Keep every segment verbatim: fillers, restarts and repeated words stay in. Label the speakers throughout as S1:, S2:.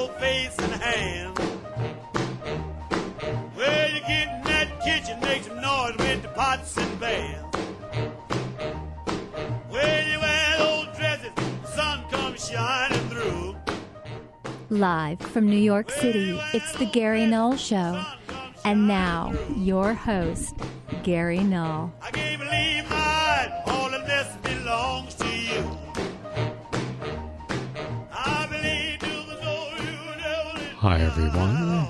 S1: your face and hands. Well, you get in that kitchen, make some noise with the pots and pans. Well, you wear those dresses, the sun comes shining through.
S2: Live from New York City, it's the Gary Null Show. And now, your host, Gary Null.
S1: I can't believe mine, all of this belongs to you. I believe you know you never.
S3: Hi, everyone.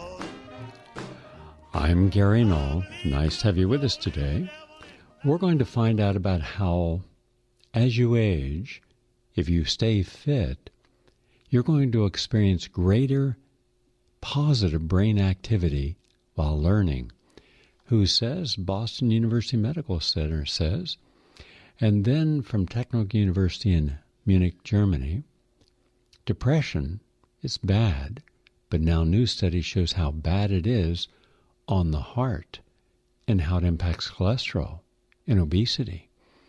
S3: I'm Gary Null. Nice to have you with us today. We're going to find out about how, as you age, if you stay fit, you're going to experience greater positive brain activity while learning. Who says? Boston University Medical Center says. And then from Technical University in Munich, Germany, depression is bad, but now new study shows how bad it is on the heart and how it impacts cholesterol and obesity.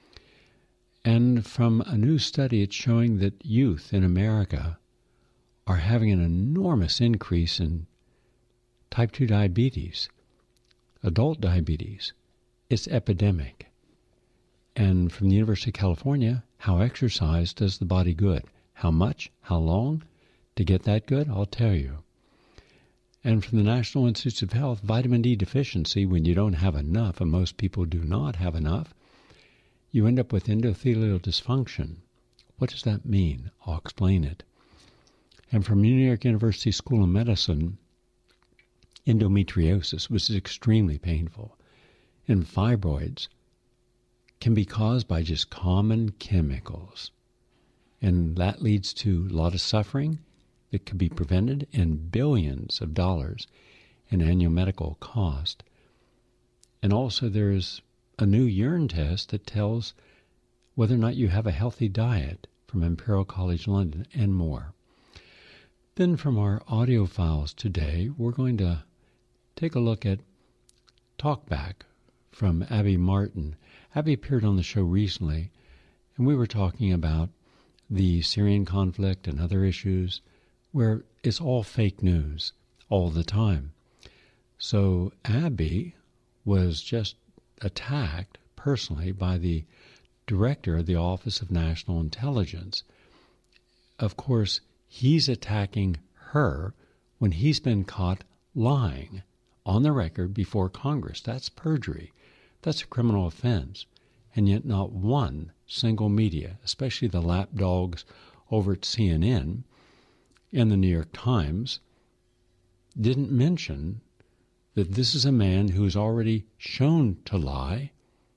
S3: And from a new study, it's showing that youth in America are having an enormous increase in type two diabetes, adult diabetes. It's epidemic. And from the University of California, how exercise does the body good. How much? How long? To get that good? I'll tell you. And from the National Institutes of Health, vitamin D deficiency, when you don't have enough, and most people do not have enough, you end up with endothelial dysfunction. What does that mean? I'll explain it. And from New York University School of Medicine, endometriosis, which is extremely painful, and fibroids can be caused by just common chemicals. And that leads to a lot of suffering that could be prevented and billions of dollars in annual medical cost. And also there's a new urine test that tells whether or not you have a healthy diet from Imperial College London and more. Then from our audio files today, we're going to take a look at Talkback from Abby Martin. Abby appeared on the show recently, and we were talking about the Syrian conflict and other issues where it's all fake news all the time. So Abby was just attacked personally by the director of the Office of National Intelligence. Of course, he's attacking her when he's been caught lying on the record before Congress. That's perjury. That's a criminal offense. And yet not one single media, especially the lapdogs over at C N N and the New York Times, didn't mention that this is a man who's already shown to lie,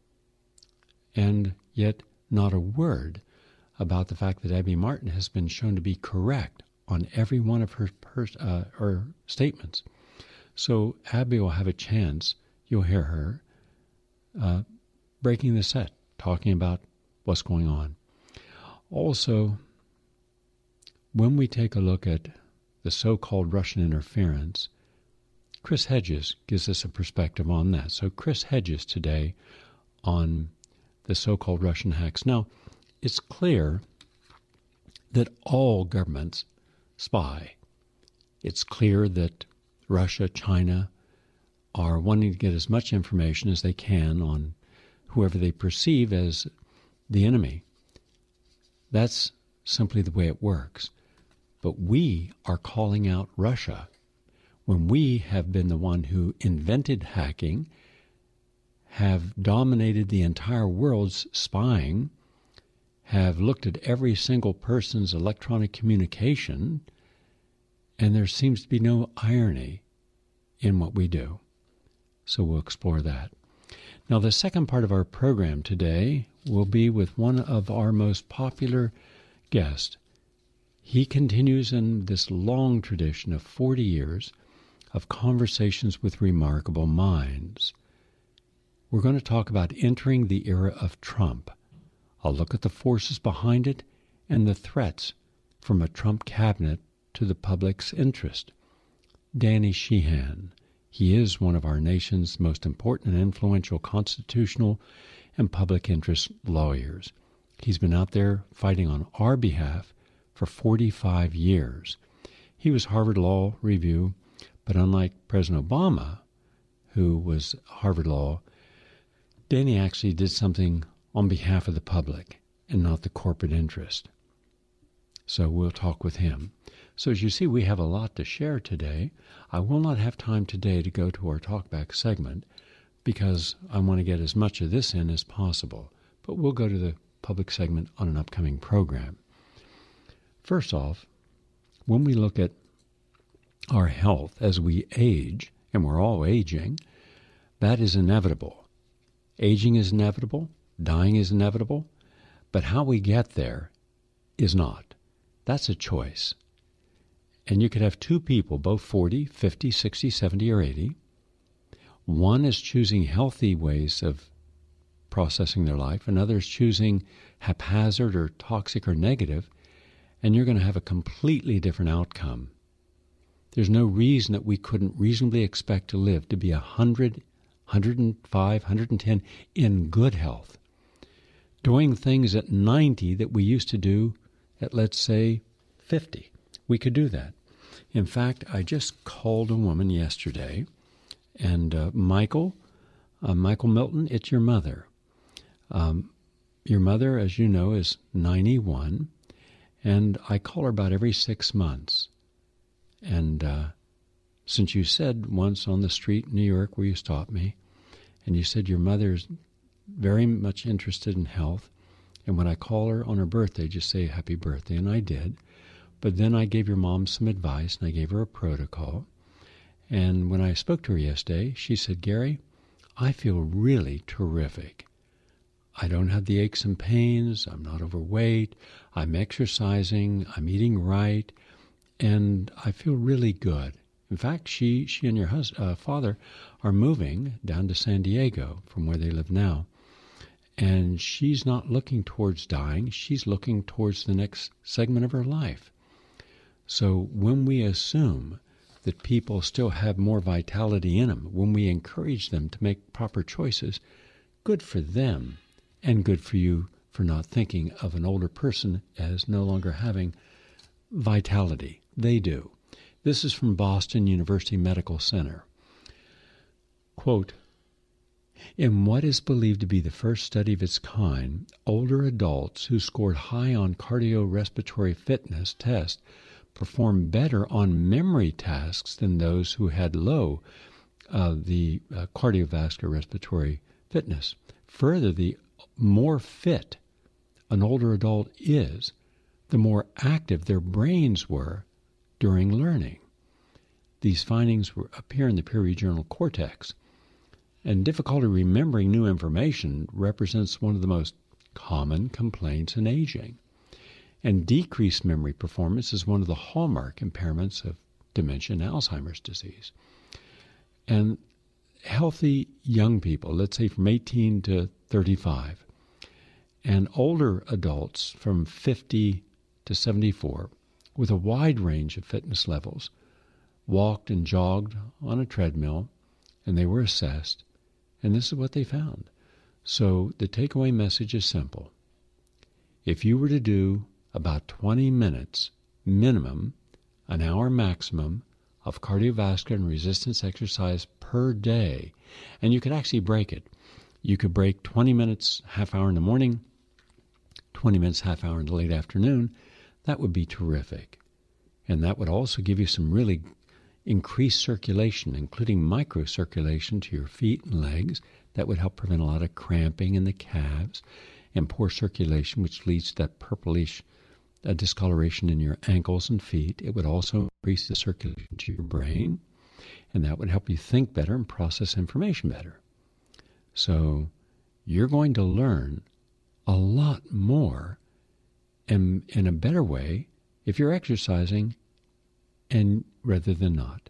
S3: and yet not a word about the fact that Abby Martin has been shown to be correct on every one of her, pers- uh, her statements. So Abby will have a chance, you'll hear her, uh, breaking the set, talking about what's going on. Also, when we take a look at the so-called Russian interference, Chris Hedges gives us a perspective on that. So Chris Hedges today on the so-called Russian hacks. Now, it's clear that all governments spy. It's clear that Russia, China are wanting to get as much information as they can on whoever they perceive as the enemy. That's simply the way it works. But we are calling out Russia when we have been the one who invented hacking, have dominated the entire world's spying, have looked at every single person's electronic communication, and there seems to be no irony in what we do. So we'll explore that. Now, the second part of our program today will be with one of our most popular guests. He continues in this long tradition of forty years of conversations with remarkable minds. We're going to talk about entering the era of Trump. I'll look at the forces behind it and the threats from a Trump cabinet to the public's interest. Danny Sheehan. He is one of our nation's most important and influential constitutional and public interest lawyers. He's been out there fighting on our behalf for forty-five years. He was Harvard Law Review, but unlike President Obama, who was Harvard Law, Danny actually did something on behalf of the public and not the corporate interest. So we'll talk with him. So as you see, we have a lot to share today. I will not have time today to go to our talkback segment because I want to get as much of this in as possible. But we'll go to the public segment on an upcoming program. First off, when we look at our health as we age, and we're all aging, that is inevitable. Aging is inevitable, dying is inevitable, but how we get there is not. That's a choice. And you could have two people, both forty, fifty, sixty, seventy, or eighty. One is choosing healthy ways of processing their life. Another is choosing haphazard or toxic or negative, and you're going to have a completely different outcome. There's no reason that we couldn't reasonably expect to live to be one hundred, one hundred five, one hundred ten in good health, doing things at ninety that we used to do at, let's say, fifty. We could do that. In fact, I just called a woman yesterday, and uh, Michael, uh, Michael Milton, it's your mother. Um, your mother, as you know, is ninety-one, and I call her about every six months. And uh, since you said once on the street in New York where you stopped me, and you said your mother's very much interested in health, and when I call her on her birthday, just say happy birthday, and I did. But then I gave your mom some advice, and I gave her a protocol. And when I spoke to her yesterday, she said, Gary, I feel really terrific. I don't have the aches and pains. I'm not overweight. I'm exercising. I'm eating right. And I feel really good. In fact, she she and your hus- uh, father are moving down to San Diego from where they live now. And she's not looking towards dying. She's looking towards the next segment of her life. So when we assume that people still have more vitality in them, when we encourage them to make proper choices, good for them and good for you for not thinking of an older person as no longer having vitality. They do. This is from Boston University Medical Center. Quote, in what is believed to be the first study of its kind, older adults who scored high on cardiorespiratory fitness tests performed better on memory tasks than those who had low uh, the uh, cardiovascular respiratory fitness. Further, the more fit an older adult is, the more active their brains were during learning. These findings were, appear in the peer-reviewed journal Cortex, and difficulty remembering new information represents one of the most common complaints in aging. And decreased memory performance is one of the hallmark impairments of dementia and Alzheimer's disease. And healthy young people, let's say from eighteen to thirty-five, and older adults from fifty to seventy-four, with a wide range of fitness levels, walked and jogged on a treadmill, and they were assessed, and this is what they found. So the takeaway message is simple. If you were to do about twenty minutes minimum, an hour maximum, of cardiovascular and resistance exercise per day, and you could actually break it. You could break twenty minutes, half hour in the morning, twenty minutes, half hour in the late afternoon. That would be terrific. And that would also give you some really increased circulation, including microcirculation to your feet and legs. That would help prevent a lot of cramping in the calves and poor circulation, which leads to that purplish uh, discoloration in your ankles and feet. It would also increase the circulation to your brain, and that would help you think better and process information better. So you're going to learn a lot more and in a better way if you're exercising and rather than not.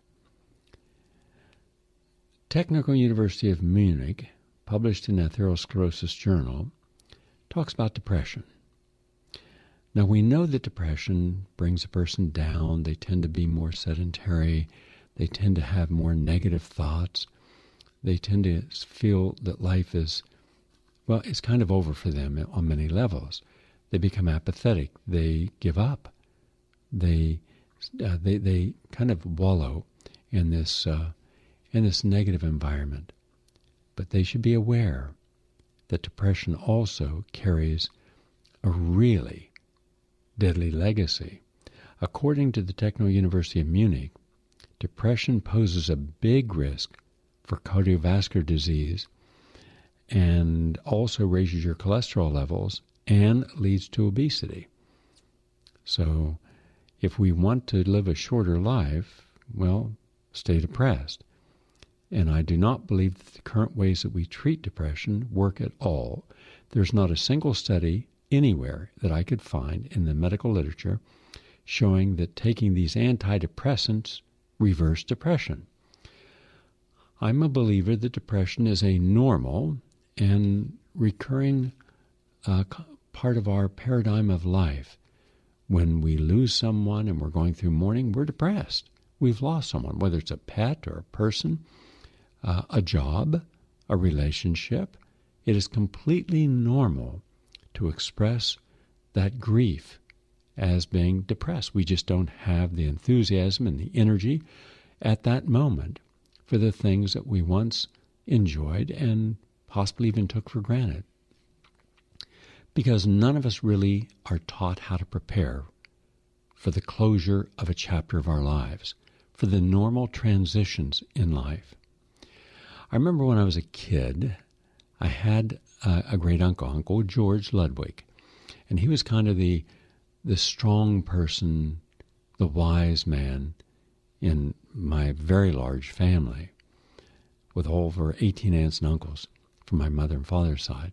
S3: Technical University of Munich, published in Atherosclerosis Journal, talks about depression. Now we know that depression brings a person down. They tend to be more sedentary. They tend to have more negative thoughts. They tend to feel that life is, well, it's kind of over for them on many levels. They become apathetic. They give up. They uh, they they kind of wallow in this uh, in this negative environment. But they should be aware that depression also carries a really deadly legacy. According to the Technical University of Munich, depression poses a big risk for cardiovascular disease and also raises your cholesterol levels and leads to obesity. So if we want to live a shorter life, well, stay depressed. And I do not believe that the current ways that we treat depression work at all. There's not a single study anywhere that I could find in the medical literature showing that taking these antidepressants reverse depression. I'm a believer that depression is a normal and recurring uh, part of our paradigm of life. When we lose someone and we're going through mourning, we're depressed. We've lost someone, whether it's a pet or a person, uh, a job, a relationship. It is completely normal to express that grief as being depressed. We just don't have the enthusiasm and the energy at that moment for the things that we once enjoyed and possibly even took for granted. Because none of us really are taught how to prepare for the closure of a chapter of our lives, for the normal transitions in life. I remember when I was a kid, I had a, a great uncle, Uncle George Ludwig, and he was kind of the the strong person, the wise man in my very large family, with over eighteen aunts and uncles from my mother and father's side.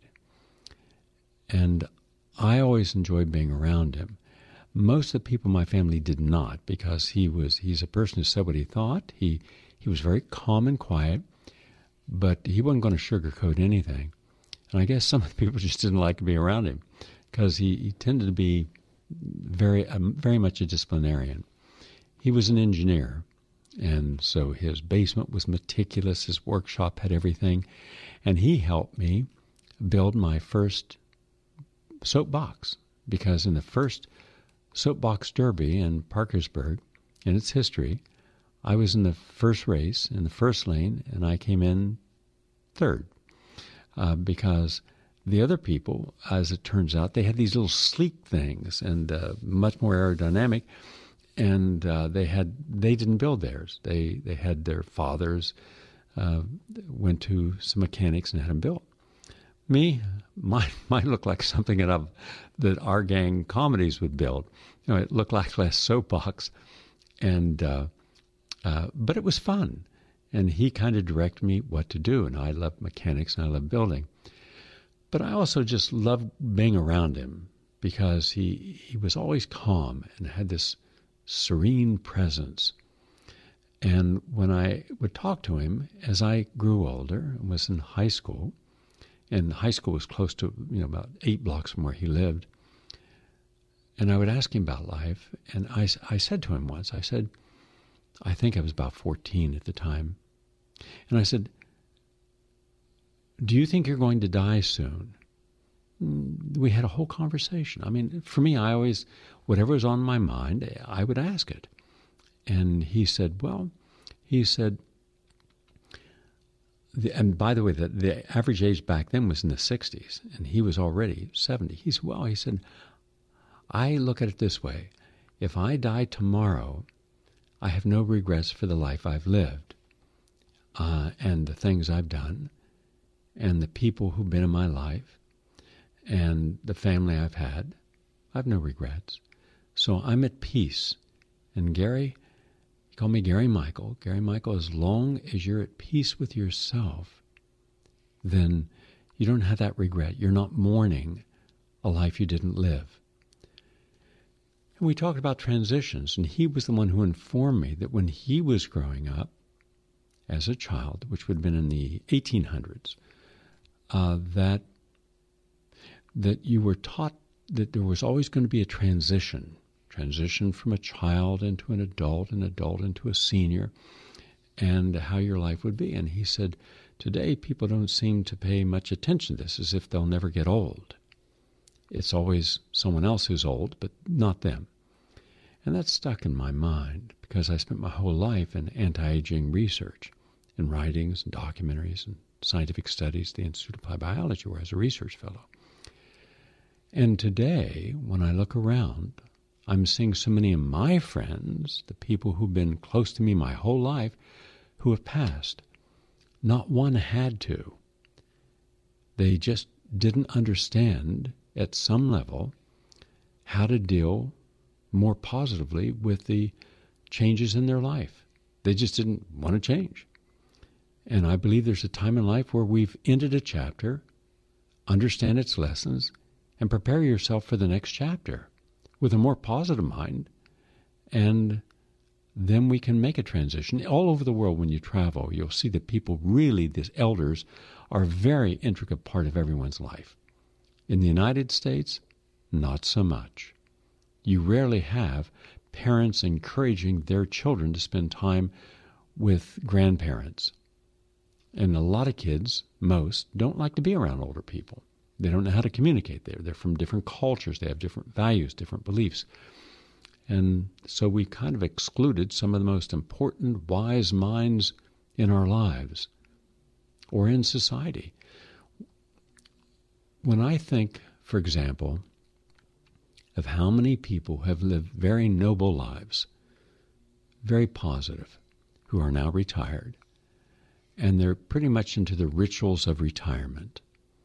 S3: And I always enjoyed being around him. Most of the people in my family did not, because he was he's a person who said what he thought. He he was very calm and quiet, but he wasn't going to sugarcoat anything. And I guess some of the people just didn't like to be around him because he, he tended to be very um, very much a disciplinarian. He was an engineer, and so his basement was meticulous. His workshop had everything, and he helped me build my first soapbox, because in the first soapbox derby in Parkersburg, in its history, I was in the first race, in the first lane, and I came in third, uh, because the other people, as it turns out, they had these little sleek things and uh, much more aerodynamic, and uh, they had they didn't build theirs. They they had their fathers uh, went to some mechanics and had them built. Me, mine might look like something that, I've, that our gang comedies would build. You know, it looked like less soapbox, and uh, uh, but it was fun. And he kind of directed me what to do. And I love mechanics and I love building, but I also just loved being around him because he he was always calm and had this serene presence. And when I would talk to him as I grew older and was in high school, and high school was close to, you know, about eight blocks from where he lived. And I would ask him about life. And I, I said to him once, I said, I think I was about fourteen at the time. And I said, do you think you're going to die soon? We had a whole conversation. I mean, for me, I always, whatever was on my mind, I would ask it. And he said, well, he said, The, and by the way, the, the average age back then was in the sixties, and he was already seventy. He said, well, he said, I look at it this way. If I die tomorrow, I have no regrets for the life I've lived, uh, and the things I've done, and the people who've been in my life, and the family I've had. I have no regrets. So I'm at peace. And Gary, he called me Gary Michael. Gary Michael, as long as you're at peace with yourself, then you don't have that regret. You're not mourning a life you didn't live. And we talked about transitions, and he was the one who informed me that when he was growing up as a child, which would have been in the eighteen hundreds, uh, that that you were taught that there was always going to be a transition. Transition from a child into an adult, an adult into a senior, and how your life would be. And he said, today people don't seem to pay much attention to this, as if they'll never get old. It's always someone else who's old, but not them. And that's stuck in my mind because I spent my whole life in anti-aging research, in writings and documentaries and scientific studies at the Institute of Applied Biology, where I was a research fellow. And today, when I look around, I'm seeing so many of my friends, the people who've been close to me my whole life, who have passed. Not one had to. They just didn't understand at some level how to deal more positively with the changes in their life. They just didn't want to change. And I believe there's a time in life where we've ended a chapter, understand its lessons, and prepare yourself for the next chapter with a more positive mind, and then we can make a transition. All over the world, when you travel, you'll see that people really, these elders, are a very intricate part of everyone's life. In the United States, not so much. You rarely have parents encouraging their children to spend time with grandparents. And a lot of kids, most, don't like to be around older people. They don't know how to communicate there. They're from different cultures. They have different values, different beliefs. And so we kind of excluded some of the most important, wise minds in our lives or in society. When I think, for example, of how many people have lived very noble lives, very positive, who are now retired, and they're pretty much into the rituals of retirement.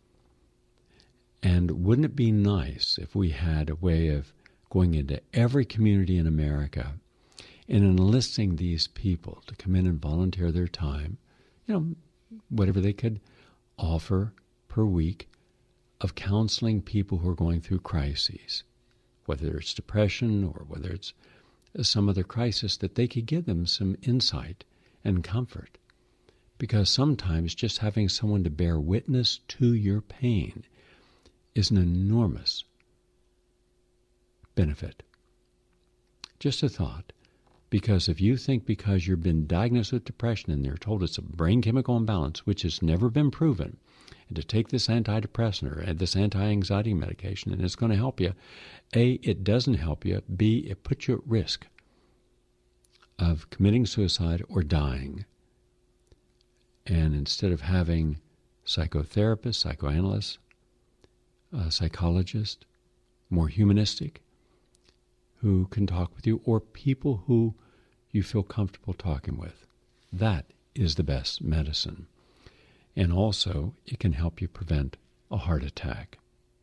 S3: And wouldn't it be nice if we had a way of going into every community in America and enlisting these people to come in and volunteer their time, you know, whatever they could offer per week of counseling people who are going through crises, whether it's depression or whether it's some other crisis, that they could give them some insight and comfort. Because sometimes just having someone to bear witness to your pain is an enormous benefit. Just a thought. Because if you think because you've been diagnosed with depression and they're told it's a brain chemical imbalance, which has never been proven, and to take this antidepressant or this anti-anxiety medication and it's going to help you, A, it doesn't help you, B, it puts you at risk of committing suicide or dying. And instead of having psychotherapists, psychoanalysts, uh, psychologists, more humanistic, who can talk with you, or people who you feel comfortable talking with, that is the best medicine. And also, it can help you prevent a heart attack.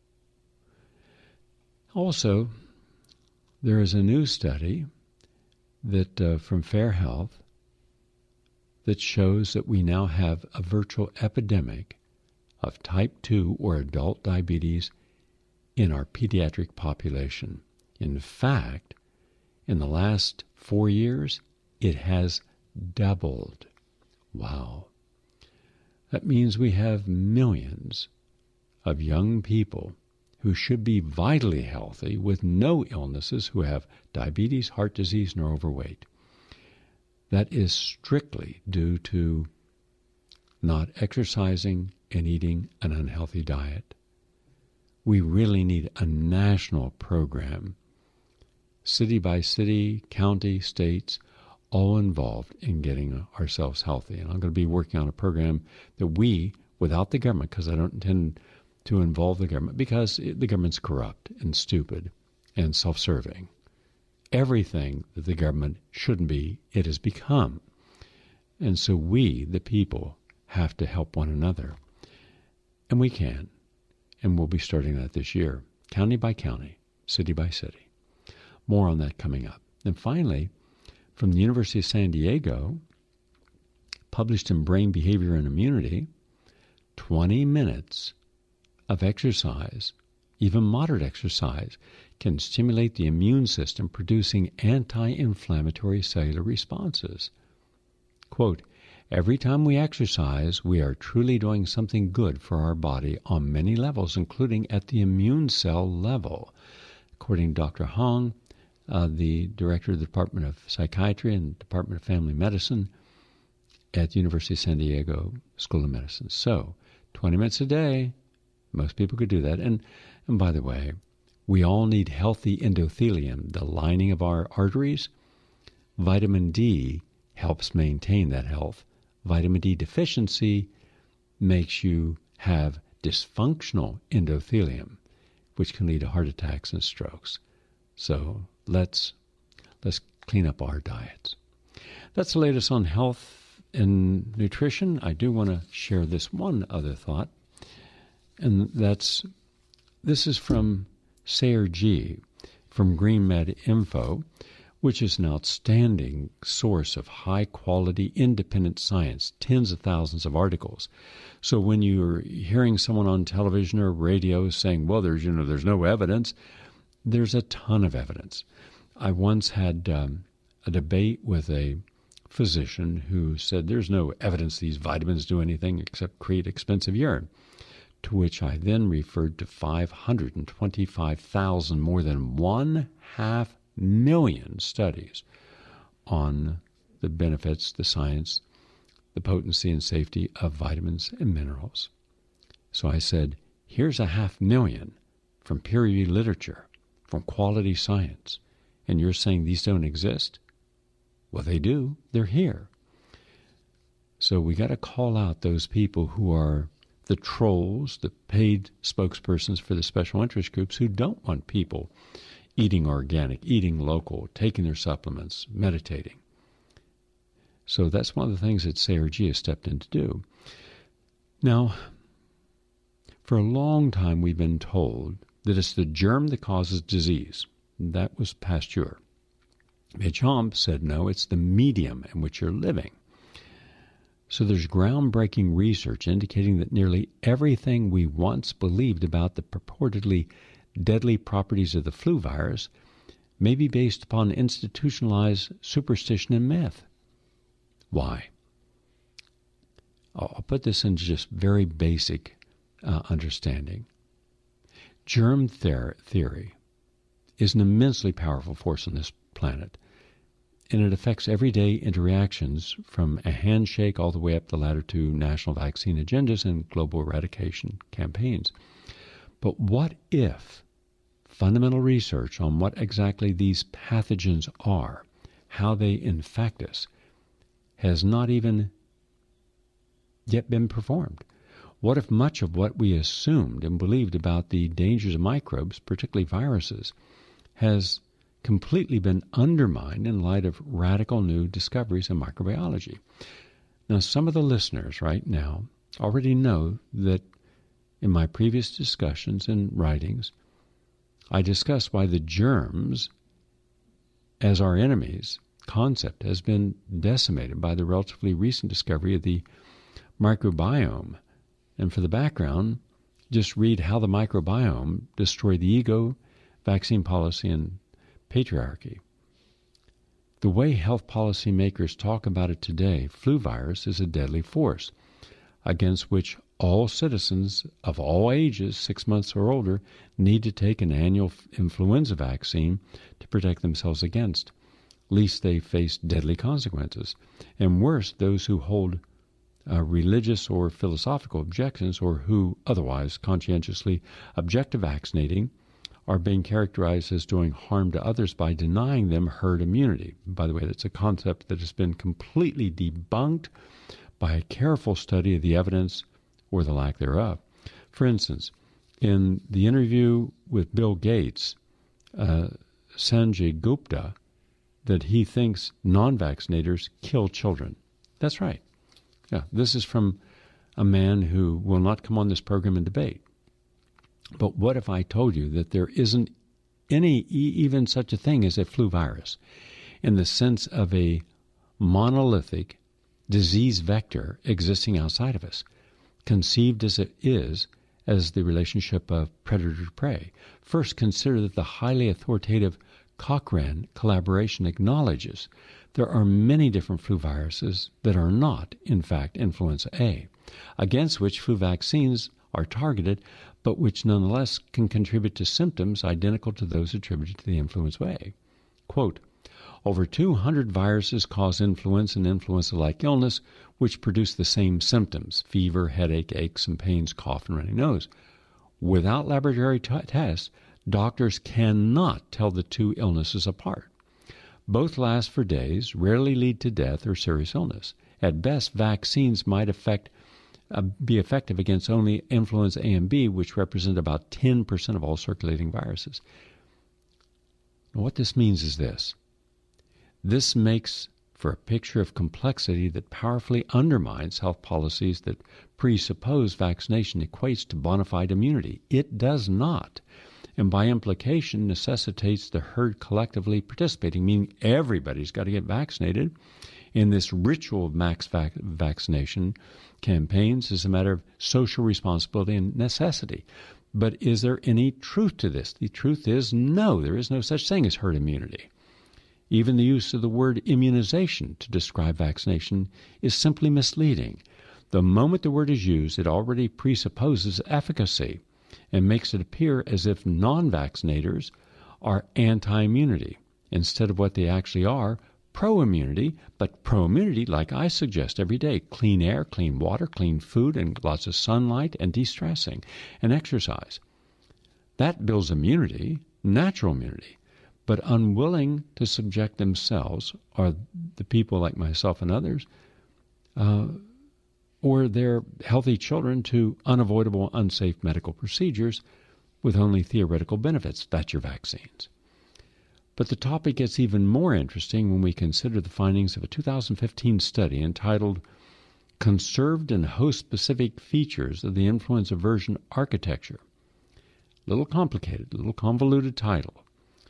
S3: Also, there is a new study that uh, from Fair Health that shows that we now have a virtual epidemic of type two or adult diabetes in our pediatric population. In fact, in the last four years, it has doubled. Wow. That means we have millions of young people who should be vitally healthy with no illnesses who have diabetes, heart disease, and are overweight. That is strictly due to not exercising and eating an unhealthy diet. We really need a national program, city by city, county, states, all involved in getting ourselves healthy. And I'm going to be working on a program that we, without the government, because I don't intend to involve the government, because the government's corrupt and stupid and self-serving. Everything that the government shouldn't be, it has become. And so we, the people, have to help one another. And we can. And we'll be starting that this year, county by county, city by city. More on that coming up. And finally, from the University of San Diego, published in Brain Behavior and Immunity, twenty minutes of exercise, even moderate exercise, can stimulate the immune system, producing anti-inflammatory cellular responses. Quote, every time we exercise, we are truly doing something good for our body on many levels, including at the immune cell level. According to Doctor Hong, uh, the director of the Department of Psychiatry and Department of Family Medicine at the University of San Diego School of Medicine. So, twenty minutes a day, most people could do that. And, and by the way, We all need healthy endothelium, the lining of our arteries. Vitamin D helps maintain that health. Vitamin D deficiency makes you have dysfunctional endothelium, which can lead to heart attacks and strokes. So let's let's clean up our diets. That's the latest on health and nutrition. I do want to share this one other thought, and that's this is from Sayer Ji from GreenMed Info, which is an outstanding source of high-quality, independent science, tens of thousands of articles. So when you're hearing someone on television or radio saying, well, there's, you know, there's no evidence, there's a ton of evidence. I once had um, a debate with a physician who said there's no evidence these vitamins do anything except create expensive urine, to which I then referred to five hundred twenty-five thousand, more than one half million studies on the benefits, the science, the potency and safety of vitamins and minerals. So I said, here's a half million from peer-reviewed literature, from quality science, and you're saying these don't exist? Well, they do. They're here. So we got to call out those people who are the trolls, the paid spokespersons for the special interest groups who don't want people eating organic, eating local, taking their supplements, meditating. So that's one of the things that Sayer Ji has stepped in to do. Now, for a long time we've been told that it's the germ that causes disease. That was Pasteur. Béchamp said, no, it's the medium in which you're living. So there's groundbreaking research indicating that nearly everything we once believed about the purportedly deadly properties of the flu virus may be based upon institutionalized superstition and myth. Why? I'll put this into just very basic uh, understanding. Germ ther- theory is an immensely powerful force on this planet, and it affects everyday interactions from a handshake all the way up the ladder to national vaccine agendas and global eradication campaigns. But what if fundamental research on what exactly these pathogens are, how they infect us, has not even yet been performed? What if much of what we assumed and believed about the dangers of microbes, particularly viruses, has completely been undermined in light of radical new discoveries in microbiology? Now, some of the listeners right now already know that in my previous discussions and writings, I discussed why the germs as our enemies concept has been decimated by the relatively recent discovery of the microbiome. And for the background, just read How the Microbiome Destroyed the Ego, Vaccine Policy, and Patriarchy. The way health policy makers talk about it today, flu virus is a deadly force against which all citizens of all ages, six months or older, need to take an annual influenza vaccine to protect themselves against, lest they face deadly consequences. And worse, those who hold uh, religious or philosophical objections, or who otherwise conscientiously object to vaccinating, are being characterized as doing harm to others by denying them herd immunity. By the way, that's a concept that has been completely debunked by a careful study of the evidence or the lack thereof. For instance, in the interview with Bill Gates, uh, Sanjay Gupta, that he thinks non-vaccinators kill children. That's right. Yeah, this is from a man who will not come on this program and debate. But what if I told you that there isn't any, even such a thing as a flu virus, in the sense of a monolithic disease vector existing outside of us, conceived as it is as the relationship of predator to prey? First, consider that the highly authoritative Cochrane collaboration acknowledges there are many different flu viruses that are not, in fact, influenza A, against which flu vaccines are targeted, but which nonetheless can contribute to symptoms identical to those attributed to the influenza A. Quote, over two hundred viruses cause influenza and influenza-like illness, which produce the same symptoms: fever, headache, aches and pains, cough, and runny nose. Without laboratory t- tests, doctors cannot tell the two illnesses apart. Both last for days, rarely lead to death or serious illness. At best, vaccines might affect, uh, be effective against only influenza A and B, which represent about ten percent of all circulating viruses. And what this means is this. This makes for a picture of complexity that powerfully undermines health policies that presuppose vaccination equates to bona fide immunity. It does not, and by implication necessitates the herd collectively participating, meaning everybody's got to get vaccinated. In this ritual of mass vac- vaccination campaigns is a matter of social responsibility and necessity. But is there any truth to this? The truth is no, there is no such thing as herd immunity. Even the use of the word immunization to describe vaccination is simply misleading. The moment the word is used, it already presupposes efficacy and makes it appear as if non-vaccinators are anti-immunity, instead of what they actually are, pro-immunity, but pro-immunity, like I suggest every day, clean air, clean water, clean food, and lots of sunlight, and de-stressing, and exercise. That builds immunity, natural immunity. But unwilling to subject themselves, or the people like myself and others, uh, or their healthy children to unavoidable, unsafe medical procedures with only theoretical benefits. That's your vaccines. But the topic gets even more interesting when we consider the findings of a two thousand fifteen study entitled Conserved and Host-Specific Features of the Influenza Version Architecture. A little complicated, a little convoluted title.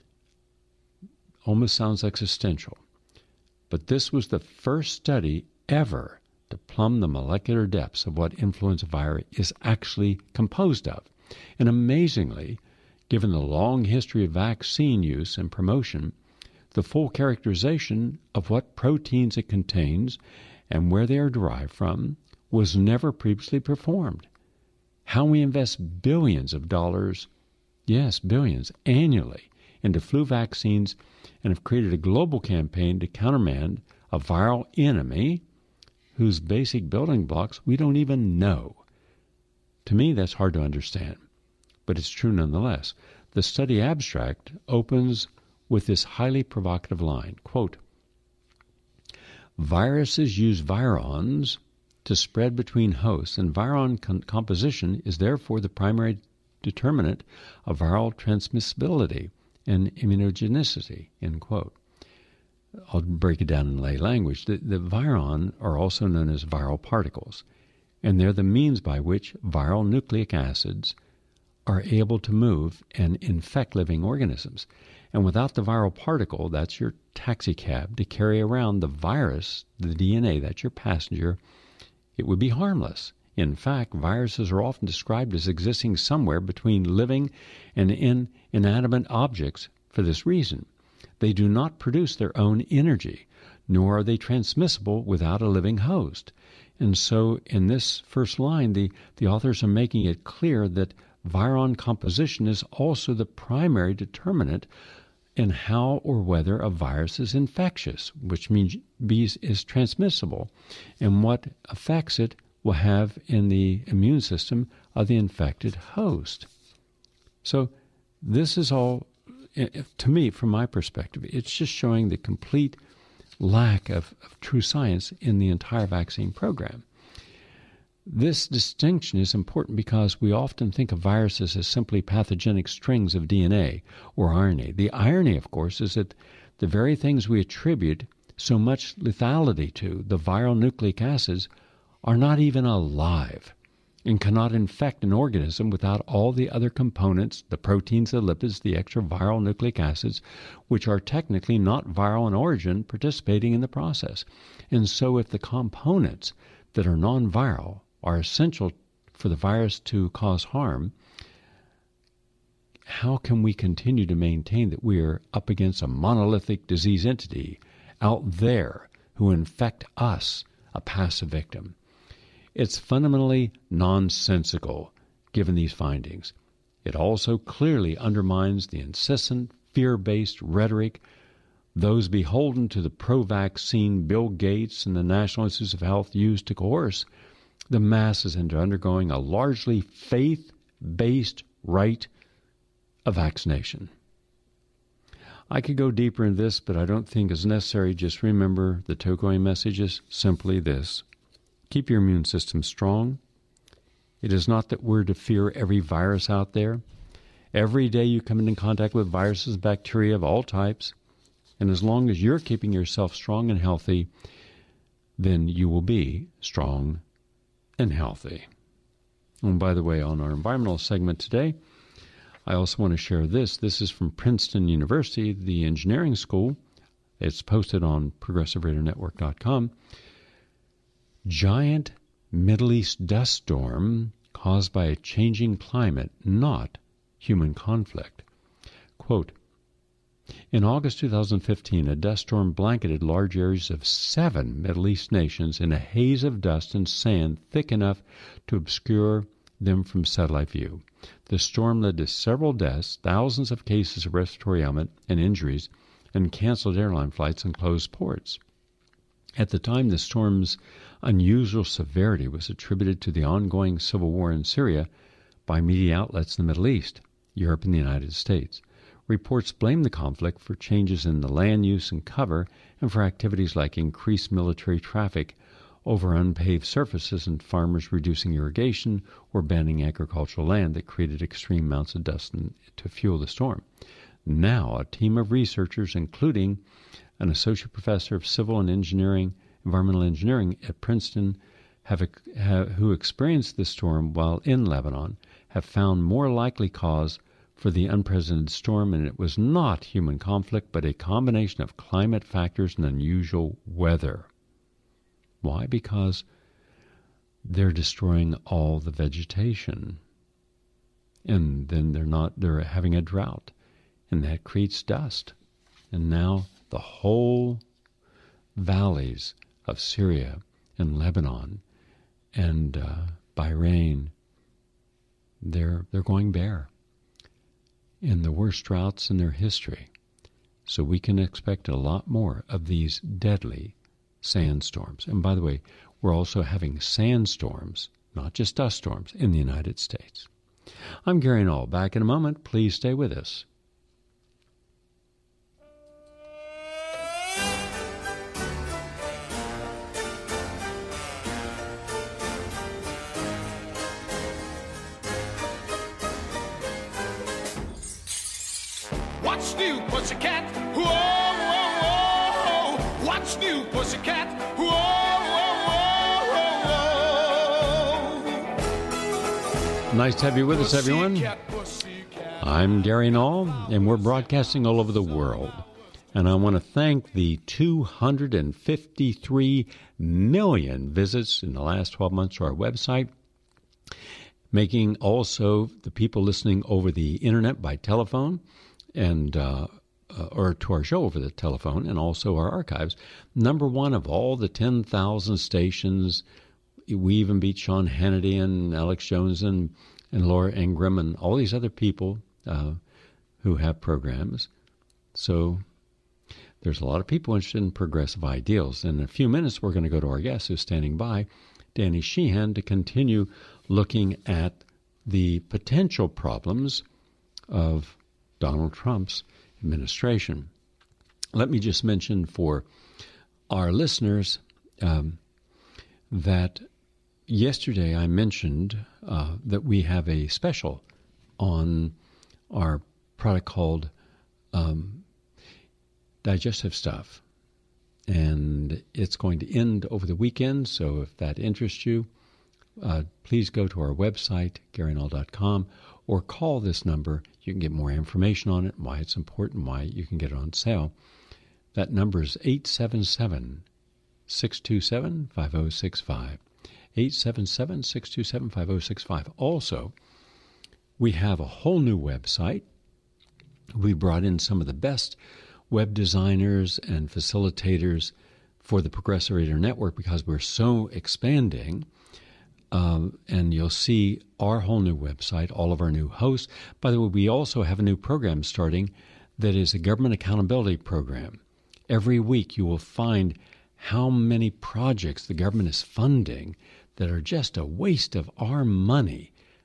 S3: Almost sounds existential. But this was the first study ever to plumb the molecular depths of what influenza virus is actually composed of. And amazingly, given the long history of vaccine use and promotion, the full characterization of what proteins it contains and where they are derived from was never previously performed. How we invest billions of dollars, yes, billions, annually into flu vaccines and have created a global campaign to countermand a viral enemy whose basic building blocks we don't even know. To me, that's hard to understand, but it's true nonetheless. The study abstract opens with this highly provocative line, quote, viruses use virons to spread between hosts, and viron con- composition is therefore the primary determinant of viral transmissibility and immunogenicity, end quote. I'll break it down in lay language. The, the viron are also known as viral particles, and they're the means by which viral nucleic acids are able to move and infect living organisms. And without the viral particle, that's your taxi cab, to carry around the virus, the D N A, that's your passenger, it would be harmless. In fact, viruses are often described as existing somewhere between living and in inanimate objects for this reason. They do not produce their own energy, nor are they transmissible without a living host. And so in this first line, the, the authors are making it clear that viron composition is also the primary determinant in how or whether a virus is infectious, which means B is transmissible, and what affects it will have in the immune system of the infected host. So this is all, to me, from my perspective, it's just showing the complete lack of, of true science in the entire vaccine program. This distinction is important because we often think of viruses as simply pathogenic strings of D N A or R N A. The irony, of course, is that the very things we attribute so much lethality to, the viral nucleic acids, are not even alive and cannot infect an organism without all the other components, the proteins, the lipids, the extra viral nucleic acids, which are technically not viral in origin, participating in the process. And so if the components that are non-viral are essential for the virus to cause harm, how can we continue to maintain that we are up against a monolithic disease entity out there who infect us, a passive victim? It's fundamentally nonsensical, given these findings. It also clearly undermines the incessant, fear-based rhetoric those beholden to the pro-vaccine Bill Gates and the National Institutes of Health use to coerce the masses into undergoing a largely faith-based rite a vaccination. I could go deeper in this, but I don't think it's necessary. Just remember the take-away message is simply this. Keep your immune system strong. It is not that we're to fear every virus out there. Every day you come into contact with viruses, bacteria of all types, and as long as you're keeping yourself strong and healthy, then you will be strong and healthy. And by the way, on our environmental segment today, I also want to share this. This is from Princeton University, the engineering school. It's posted on progressive radio network dot com. Giant Middle East dust storm caused by a changing climate, not human conflict. Quote, in August two thousand fifteen, a dust storm blanketed large areas of seven Middle East nations in a haze of dust and sand thick enough to obscure them from satellite view. The storm led to several deaths, thousands of cases of respiratory ailment and injuries, and canceled airline flights and closed ports. At the time, the storm's unusual severity was attributed to the ongoing civil war in Syria by media outlets in the Middle East, Europe, and the United States. Reports blame the conflict for changes in the land use and cover and for activities like increased military traffic over unpaved surfaces and farmers reducing irrigation or banning agricultural land that created extreme amounts of dust to fuel the storm. Now, a team of researchers, including an associate professor of civil and engineering, environmental engineering at Princeton, have, have who experienced the storm while in Lebanon, have found more likely cause for the unprecedented storm, and it was not human conflict, but a combination of climate factors and unusual weather. Why? Because they're destroying all the vegetation. And then they're not, they're having a drought. And that creates dust. And now the whole valleys of Syria and Lebanon and uh, Bahrain, they're, they're going bare in the worst droughts in their history. So we can expect a lot more of these deadly sandstorms. And by the way, we're also having sandstorms, not just dust storms, in the United States. I'm Gary Null. Back in a moment. Please stay with us.
S4: What's new, pussycat? Whoa, whoa, whoa. What's new, pussycat? Whoa, whoa, whoa, whoa.
S3: Nice to have you with us, everyone.
S4: Pussycat, pussycat.
S3: I'm Gary Null, and we're broadcasting all over the world. And I want to thank the two hundred fifty-three million visits in the last twelve months to our website, making also the people listening over the internet by telephone, and uh, uh, or to our show over the telephone, and also our archives, number one of all the ten thousand stations. We even beat Sean Hannity and Alex Jones and, and Laura Ingraham and all these other people uh, who have programs. So there's a lot of people interested in progressive ideals. In a few minutes, we're going to go to our guest who's standing by, Danny Sheehan, to continue looking at the potential problems of Donald Trump's administration. Let me just mention for our listeners um, that yesterday I mentioned uh, that we have a special on our product called um, Digestive Stuff. And it's going to end over the weekend, so if that interests you, uh, please go to our website, gary null dot com, or call this number. You can get more information on it, why it's important, why you can get it on sale. That number is eight seven seven, six two seven, five oh six five. eight seven seven, six two seven, five oh six five. Also, we have a whole new website. We brought in some of the best web designers and facilitators for the Progressive Radio Network because we're so expanding. Um, and you'll see our whole new website, all of our new hosts. By the way, we also have a new program starting that is a government accountability program. Every week you will find how many projects the government is funding that are just a waste of our money.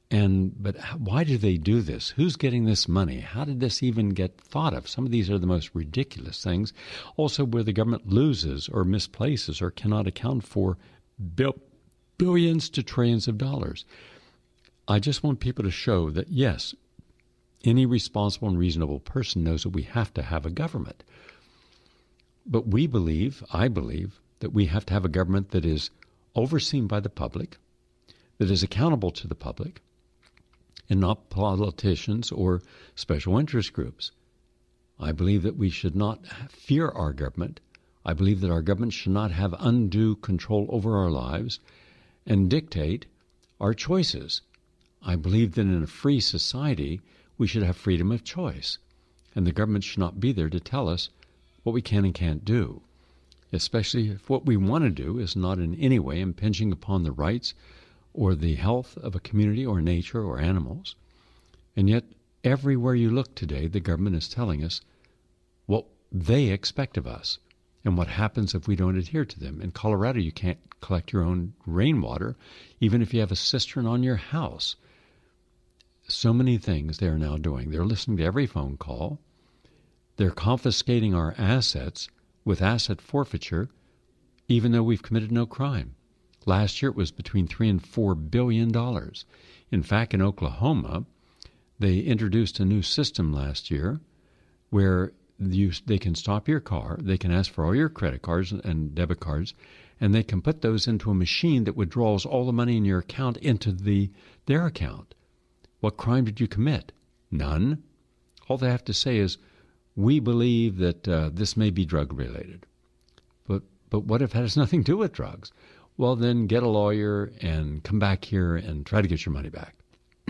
S3: And but why do they do this? Who's getting this money? How did this even get thought of? Some of these are the most ridiculous things. Also, where the government loses or misplaces or cannot account for bil- billions to trillions of dollars. I just want people to show that, yes, any responsible and reasonable person knows that we have to have a government. But we believe, I believe, that we have to have a government that is overseen by the public, that is accountable to the public, and not politicians or special interest groups. I believe that we should not fear our government. I believe that our government should not have undue control over our lives and dictate our choices. I believe that in a free society, we should have freedom of choice, and the government should not be there to tell us what we can and can't do, especially if what we want to do is not in any way impinging upon the rights or the health of a community or nature or animals. And yet, everywhere you look today, the government is telling us what they expect of us and what happens if we don't adhere to them. In Colorado, you can't collect your own rainwater, even if you have a cistern on your house. So many things they are now doing. They're listening to every phone call. They're confiscating our assets with asset forfeiture, even though we've committed no crime. Last year, it was between three and four billion dollars. In fact, in Oklahoma, they introduced a new system last year where you, they can stop your car, they can ask for all your credit cards and debit cards, and they can put those into a machine that withdraws all the money in your account into the their account. What crime did you commit? None. All they have to say is, we believe that uh, this may be drug-related. But but what if it has nothing to do with drugs? Well, then get a lawyer and come back here and try to get your money back.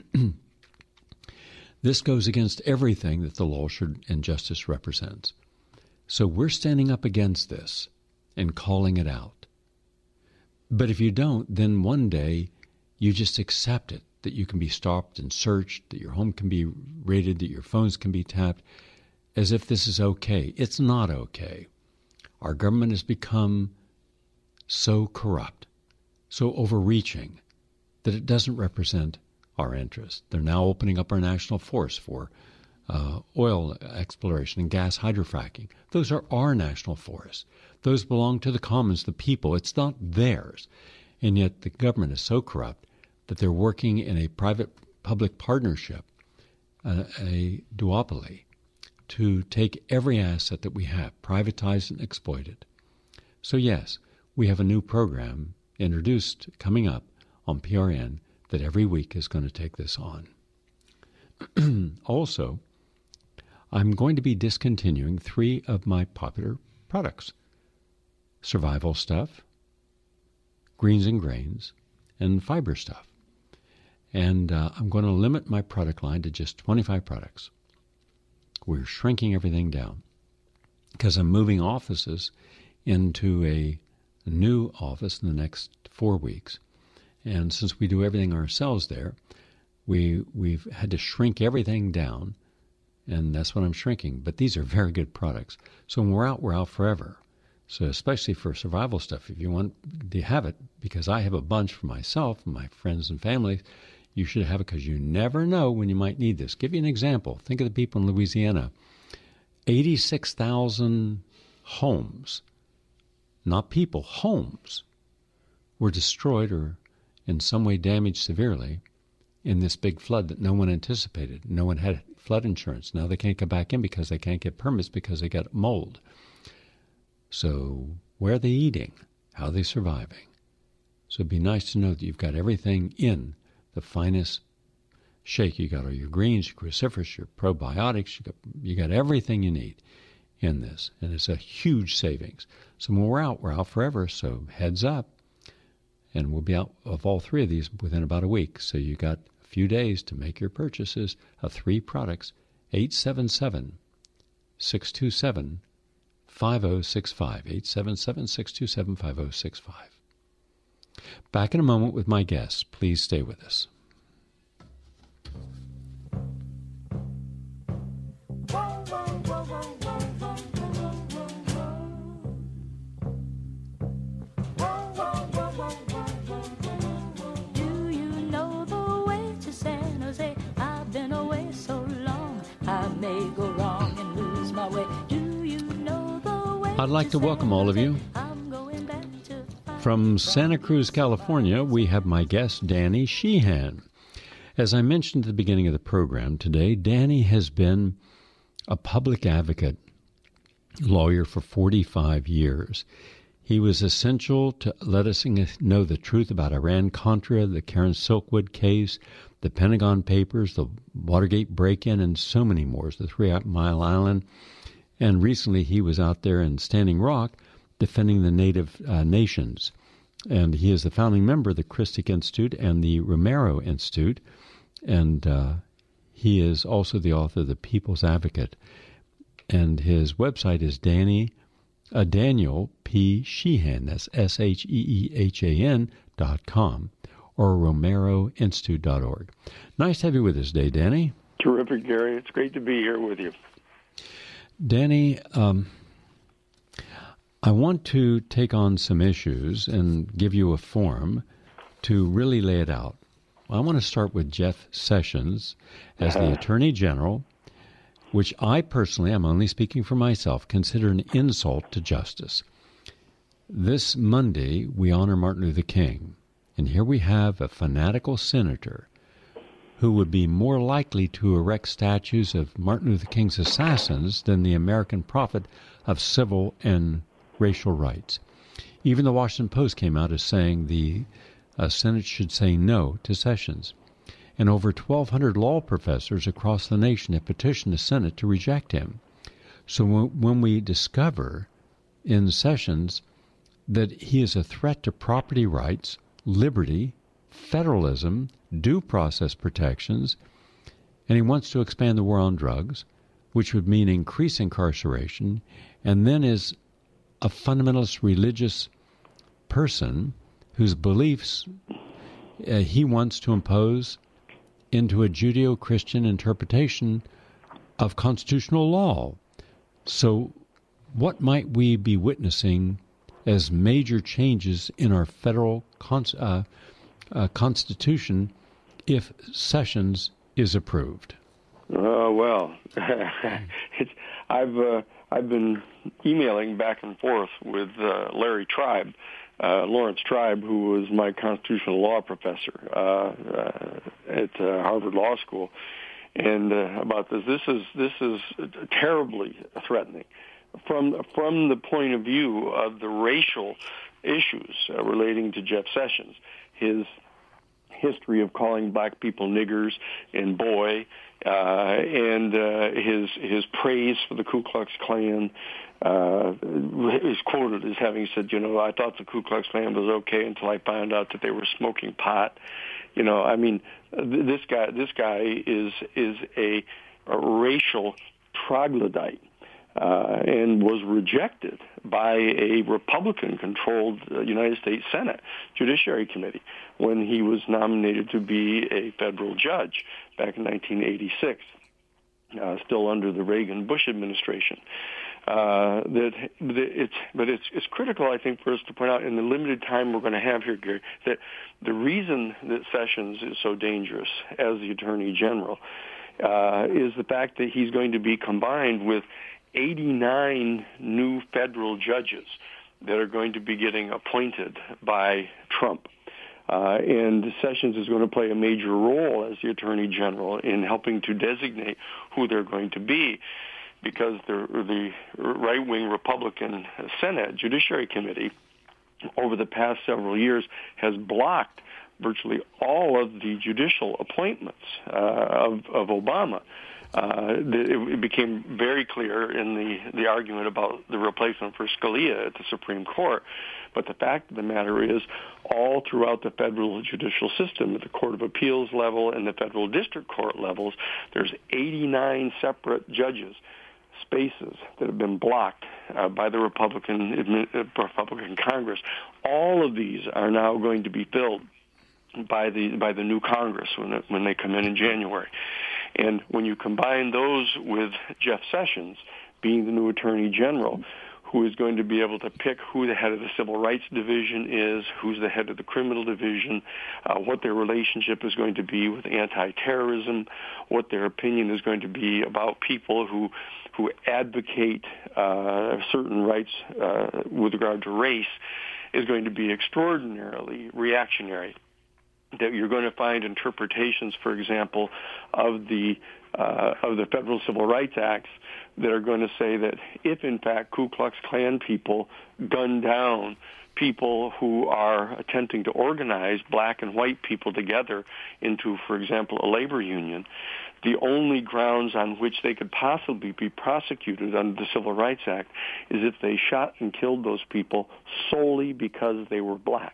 S3: This goes against everything that the law should and justice represents. So we're standing up against this and calling it out. But if you don't, then one day you just accept it, that you can be stopped and searched, that your home can be raided, that your phones can be tapped, as if this is okay. It's not okay. Our government has become so corrupt, so overreaching, that it doesn't represent our interests. They're now opening up our national forest for uh, oil exploration and gas hydrofracking. Those are our national forests. Those belong to the commons, the people. It's not theirs. And yet the government is so corrupt that they're working in a private-public partnership, uh, a duopoly, to take every asset that we have, privatize and exploit it. So yes, we have a new program introduced coming up on P R N that every week is going to take this on. Also, I'm going to be discontinuing three of my popular products: survival stuff, greens and grains, and fiber stuff. And uh, I'm going to limit my product line to just twenty-five products. We're shrinking everything down because I'm moving offices into a, a new office in the next four weeks. And since we do everything ourselves there, we, we've had to shrink everything down, and that's what I'm shrinking. But these are very good products. So when we're out, we're out forever. So especially for survival stuff, if you want to have it, because I have a bunch for myself and my friends and family, you should have it because you never know when you might need this. Give you an example. Think of the people in Louisiana. eighty-six thousand homes, not people, homes, were destroyed or in some way damaged severely in this big flood that no one anticipated. No one had flood insurance. Now they can't go back in because they can't get permits because they got mold. So where are they eating? How are they surviving? So it'd be nice to know that you've got everything in the finest shake. You got all your greens, your cruciferous, your probiotics. You got you got everything you need in this, and it's a huge savings. So when we're out, we're out forever. So heads up, and we'll be out of all three of these within about a week. So you got a few days to make your purchases of three products. eight seven seven, six two seven, five oh six five. eight seven seven, six two seven, five oh six five. Back in a moment with my guests. Please stay with us.
S5: Do you know the way to say
S3: I'd like to welcome all of you. From Santa Cruz, California, we have my guest, Danny Sheehan. As I mentioned at the beginning of the program today, Danny has been a public advocate, lawyer for forty-five years. He was essential to let us know the truth about Iran-Contra, the Karen Silkwood case, the Pentagon Papers, the Watergate break-in, and so many more, the Three Mile Island. And recently he was out there in Standing Rock defending the Native uh, nations. And he is the founding member of the Christic Institute and the Romero Institute. And uh, he is also the author of The People's Advocate. And his website is Danny, uh, Daniel P. Sheehan, that's S H E E H A N dot com, or romero institute dot org. Nice to have you with us today, Danny.
S5: Terrific, Gary. It's great to be here with you.
S3: Danny, um, I want to take on some issues and give you a forum to really lay it out. I want to start with Jeff Sessions as the Attorney General, which I personally, I'm only speaking for myself, consider an insult to justice. This Monday, we honor Martin Luther King, and here we have a fanatical senator who would be more likely to erect statues of Martin Luther King's assassins than the American prophet of civil and racial rights. Even the Washington Post came out as saying the uh, Senate should say no to Sessions. And over twelve hundred law professors across the nation have petitioned the Senate to reject him. So w- when we discover in Sessions that he is a threat to property rights, liberty, federalism, due process protections, and he wants to expand the war on drugs, which would mean increased incarceration, and then is a fundamentalist religious person whose beliefs uh, he wants to impose into a Judeo-Christian interpretation of constitutional law. So what might we be witnessing as major changes in our federal con- uh, uh, Constitution if Sessions is approved?
S5: Uh, well, it's, I've uh, I've been emailing back and forth with uh, Larry Tribe, uh, Lawrence Tribe, who was my constitutional law professor uh, uh, at uh, Harvard Law School, and uh, about this. This is this is terribly threatening from from the point of view of the racial issues uh, relating to Jeff Sessions. His history of calling black people niggers and boy, uh, and uh, his his praise for the Ku Klux Klan uh, is quoted as having said, you know, I thought the Ku Klux Klan was okay until I found out that they were smoking pot. You know, I mean, this guy this guy is is a, a racial troglodyte. Uh, and was rejected by a Republican-controlled uh, United States Senate Judiciary Committee when he was nominated to be a federal judge back in nineteen eighty-six, uh, still under the Reagan-Bush administration. Uh, that, that it's, but it's, it's critical, I think, for us to point out in the limited time we're going to have here, Gary, that the reason that Sessions is so dangerous as the Attorney General uh, is the fact that he's going to be combined with eighty-nine new federal judges that are going to be getting appointed by Trump. Uh, and Sessions is going to play a major role as the Attorney General in helping to designate who they're going to be, because the, the right-wing Republican Senate Judiciary Committee over the past several years has blocked virtually all of the judicial appointments uh, of, of Obama. Uh, it became very clear in the, the argument about the replacement for Scalia at the Supreme Court. But the fact of the matter is, all throughout the federal judicial system, at the Court of Appeals level and the federal district court levels, there's eighty-nine separate judges, spaces that have been blocked uh, by the Republican, uh, Republican Congress. All of these are now going to be filled by the by the new Congress when it, when they come in in January. And when you combine those with Jeff Sessions being the new Attorney General, who is going to be able to pick who the head of the Civil Rights Division is, who's the head of the Criminal Division, uh, what their relationship is going to be with anti-terrorism, what their opinion is going to be about people who who advocate uh, certain rights uh, with regard to race, is going to be extraordinarily reactionary. That you're going to find interpretations, for example, of the uh, of the Federal Civil Rights Acts that are going to say that if, in fact, Ku Klux Klan people gun down people who are attempting to organize black and white people together into, for example, a labor union, the only grounds on which they could possibly be prosecuted under the Civil Rights Act is if they shot and killed those people solely because they were black.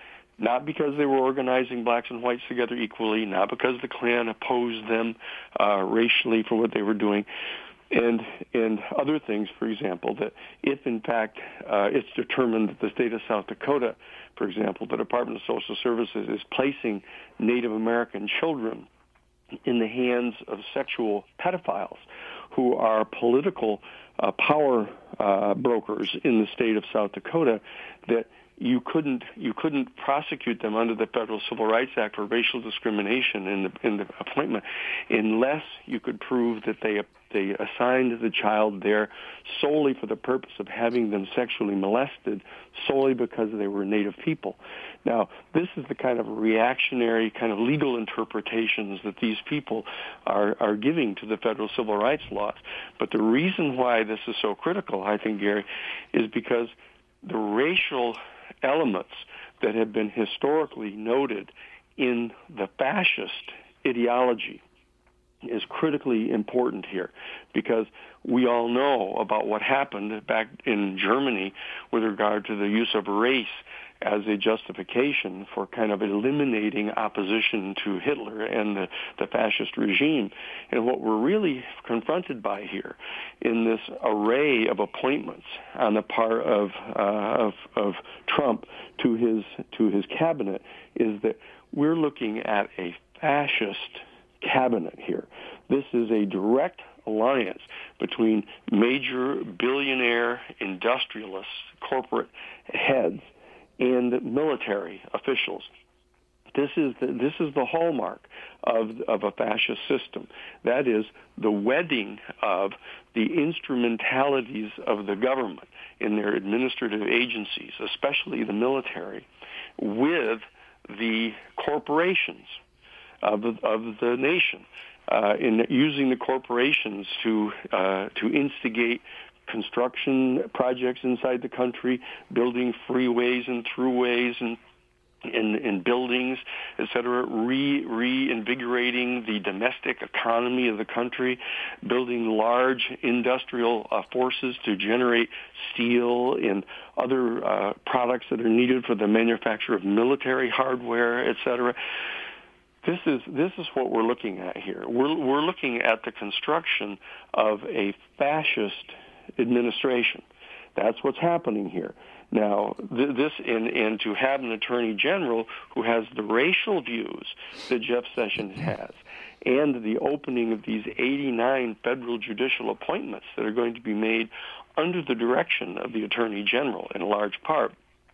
S5: Not because they were organizing blacks and whites together equally, not because the Klan opposed them uh, racially for what they were doing, and and other things, for example, that if, in fact, uh, it's determined that the state of South Dakota, for example, the Department of Social Services is placing Native American children in the hands of sexual pedophiles who are political uh, power uh, brokers in the state of South Dakota, that you couldn't you couldn't prosecute them under the Federal Civil Rights Act for racial discrimination in the in the appointment unless you could prove that they they assigned the child there solely for the purpose of having them sexually molested, solely because they were Native people. Now, this is the kind of reactionary kind of legal interpretations that these people are are giving to the federal civil rights laws. But the reason why this is so critical, I think, Gary, is because the racial elements that have been historically noted in the fascist ideology is critically important here, because we all know about what happened back in Germany with regard to the use of race as a justification for kind of eliminating opposition to Hitler and the, the fascist regime. And what we're really confronted by here in this array of appointments on the part of, uh, of, of Trump to his, to his cabinet is that we're looking at a fascist cabinet here. This is a direct alliance between major billionaire industrialists, corporate heads, and military officials. This is the, this is the hallmark of of a fascist system. That is the wedding of the instrumentalities of the government in their administrative agencies, especially the military, with the corporations of the, of the nation, uh, in using the corporations to uh, to instigate construction projects inside the country, building freeways and throughways and in, in buildings, et cetera, re, reinvigorating the domestic economy of the country, building large industrial uh, forces to generate steel and other uh, products that are needed for the manufacture of military hardware, et cetera. This is this is what we're looking at here. We're we're looking at the construction of a fascist administration. That's what's happening here. Now, th- this and, and to have an attorney general who has the racial views that Jeff Sessions has, and the opening of these eighty-nine federal judicial appointments that are going to be made under the direction of the attorney general in large part,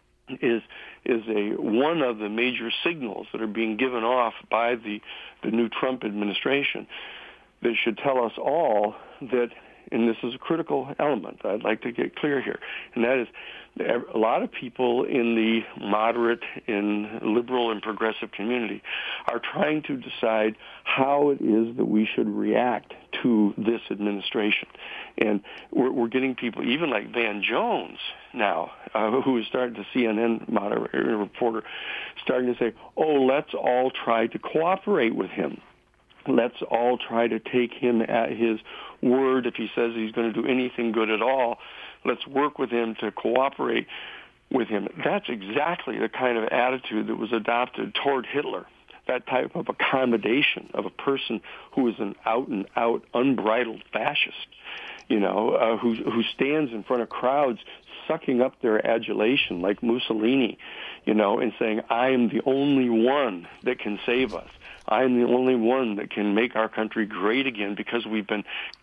S5: is is a one of the major signals that are being given off by the the new Trump administration that should tell us all that, and this is a critical element I'd like to get clear here, and that is a lot of people in the moderate and liberal and progressive community are trying to decide how it is that we should react to this administration. And we're, we're getting people, even like Van Jones now, uh, who is starting to C N N moderator, reporter, starting to say, oh, let's all try to cooperate with him. Let's all try to take him at his word. If he says he's going to do anything good at all, let's work with him to cooperate with him. That's exactly the kind of attitude that was adopted toward Hitler, that type of accommodation of a person who is an out-and-out, unbridled fascist, you know, uh, who, who stands in front of crowds sucking up their adulation like Mussolini, you know, and saying, I am the only one that can save us. I am the only one that can make our country great again because we've been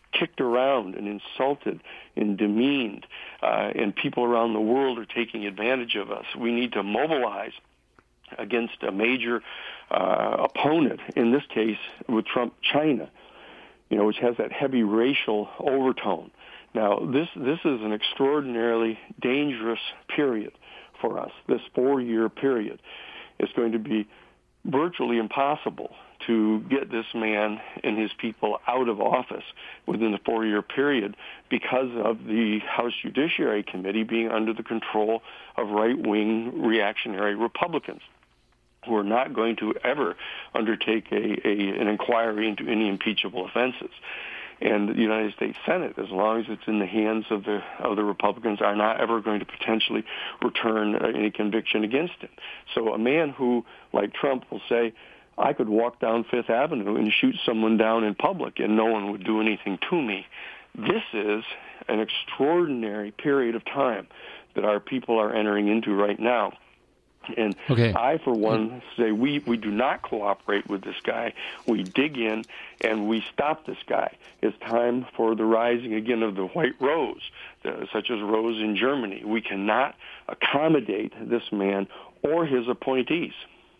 S5: kicked around and insulted and demeaned, uh, and people around the world are taking advantage of us. We need to mobilize against a major uh, opponent, in this case with Trump, China, you know, which has that heavy racial overtone. Now, this this is an extraordinarily dangerous period for us, this four-year period. It's going to be virtually impossible to get this man and his people out of office within the four-year period because of the House Judiciary Committee being under the control of right-wing reactionary Republicans who are not going to ever undertake a, a an inquiry into any impeachable offenses. And the United States Senate, as long as it's in the hands of the of the Republicans, are not ever going to potentially return uh, any conviction against him. So a man who, like Trump, will say, I could walk down Fifth Avenue and shoot someone down in public and no one would do anything to me. This is an extraordinary period of time that our people are entering into right now. And
S3: okay.
S5: I, for one, say we, we do not cooperate with this guy. We dig in and we stop this guy. It's time for the rising again of the white rose, the, such as rose in Germany. We cannot accommodate this man or his appointees.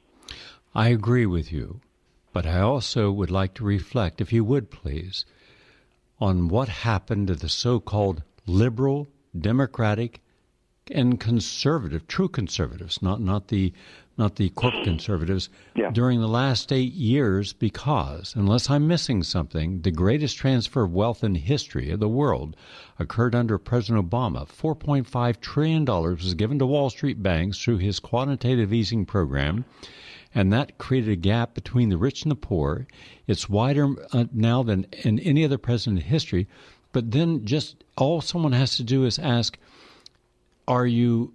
S3: I agree with you, but I also would like to reflect, if you would please, on what happened to the so-called liberal, democratic, and conservative, true conservatives, not not the not the corporate conservatives,
S5: yeah.
S3: during the last eight years because, unless I'm missing something, the greatest transfer of wealth in history of the world occurred under President Obama. four point five trillion dollars was given to Wall Street banks through his quantitative easing program, and that created a gap between the rich and the poor. It's wider uh, now than in any other president in history. But then just all someone has to do is ask, Are you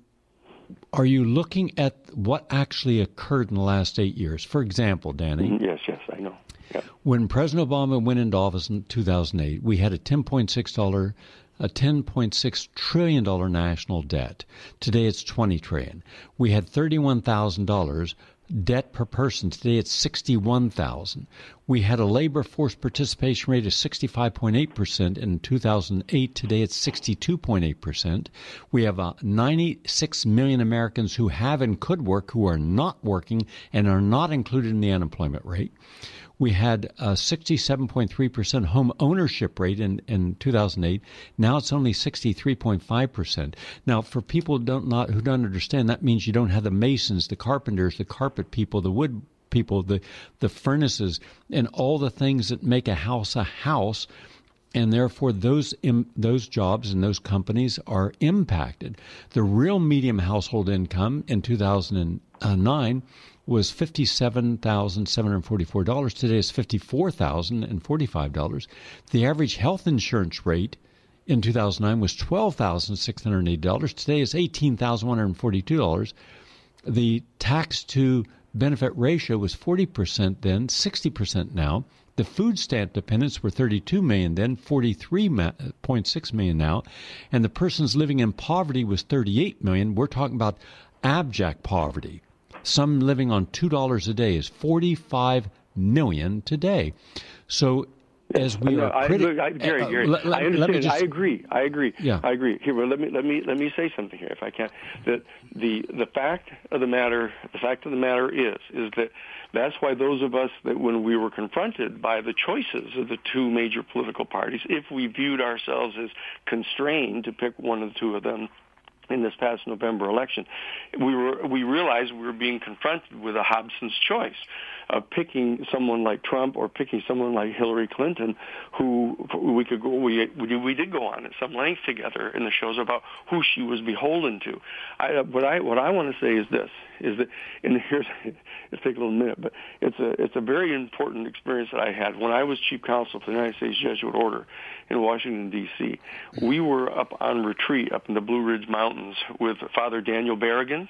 S3: are you looking at what actually occurred in the last eight years? For example, Danny.
S5: Yes, yes, I know. Yeah.
S3: When President Obama went into office in two thousand eight, we had a ten point six dollar, a ten point six trillion dollar national debt. Today, it's twenty trillion dollars. We had thirty-one thousand dollars debt per person. Today, it's sixty-one thousand dollars. We had a labor force participation rate of sixty-five point eight percent in two thousand eight. Today, it's sixty-two point eight percent. We have uh, ninety-six million Americans who have and could work who are not working and are not included in the unemployment rate. We had a sixty-seven point three percent home ownership rate in, in two thousand eight. Now it's only sixty-three point five percent. Now, for people who don't, not, who don't understand, that means you don't have the masons, the carpenters, the carpet people, the wood people, the, the furnaces, and all the things that make a house a house. And therefore, those im, those jobs and those companies are impacted. The real median household income in two thousand nine was fifty-seven thousand seven hundred forty-four dollars. Today it's fifty-four thousand forty-five dollars. The average health insurance rate in two thousand nine was twelve thousand six hundred eighty dollars. Today it's eighteen thousand one hundred forty-two dollars. The tax to benefit ratio was forty percent then, sixty percent now. The food stamp dependents were thirty-two million then, forty-three point six million now. And the persons living in poverty was thirty-eight million. We're talking about abject poverty. Some living on two dollars a day is forty-five million today. So as we
S5: no,
S3: are
S5: criti- I, Gary,
S3: uh,
S5: Gary,
S3: let, let,
S5: I understand.
S3: just,
S5: I agree. I agree.
S3: Yeah.
S5: I agree. Here, well, let me let me let me say something here, if I can. That the the fact of the matter, the fact of the matter is, is that that's why those of us that when we were confronted by the choices of the two major political parties, if we viewed ourselves as constrained to pick one of the two of them in this past November election, we were we realized we were being confronted with a Hobson's choice of picking someone like Trump or picking someone like Hillary Clinton, who we could go we we, we did go on at some length together in the shows about who she was beholden to. I, what I what I want to say is this: is that, and here's it'll take a little minute, but it's a it's a very important experience that I had when I was chief counsel for the United States Jesuit Order in Washington D C. We were up on retreat up in the Blue Ridge Mountains with Father Daniel Berrigan,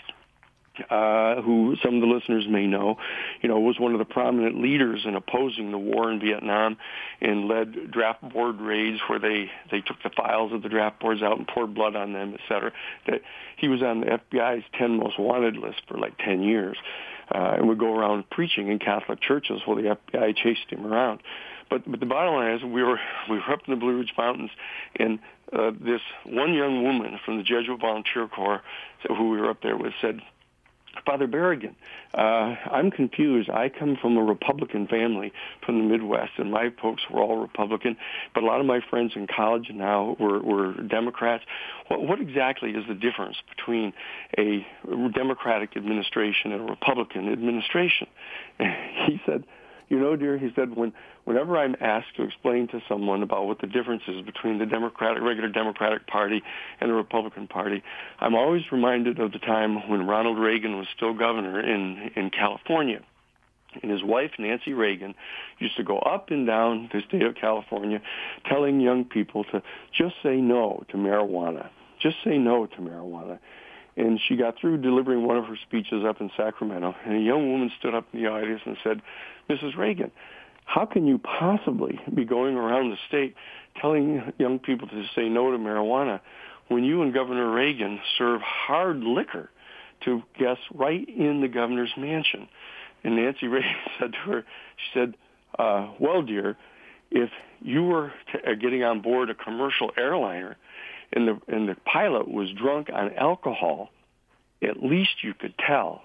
S5: Uh, who some of the listeners may know, you know, was one of the prominent leaders in opposing the war in Vietnam and led draft board raids where they, they took the files of the draft boards out and poured blood on them, et cetera. That he was on the F B I's ten most wanted list for like ten years uh, and would go around preaching in Catholic churches while the F B I chased him around. But but the bottom line is we were we were up in the Blue Ridge Mountains, and uh, this one young woman from the Jesuit Volunteer Corps, who we were up there with, said, Father Berrigan, uh, I'm confused. I come from a Republican family from the Midwest, and my folks were all Republican, but a lot of my friends in college now were, were Democrats. What, what exactly is the difference between a Democratic administration and a Republican administration? And he said, you know, dear, he said, when whenever I'm asked to explain to someone about what the difference is between the Democratic, regular Democratic Party and the Republican Party, I'm always reminded of the time when Ronald Reagan was still governor in, in California. And his wife, Nancy Reagan, used to go up and down the state of California telling young people to just say no to marijuana. Just say no to marijuana. And she got through delivering one of her speeches up in Sacramento, and a young woman stood up in the audience and said, Missus Reagan, how can you possibly be going around the state telling young people to say no to marijuana when you and Governor Reagan serve hard liquor to guests right in the governor's mansion? And Nancy Reagan said to her, she said, uh, well, dear, if you were t- uh, getting on board a commercial airliner and the and the pilot was drunk on alcohol, at least you could tell.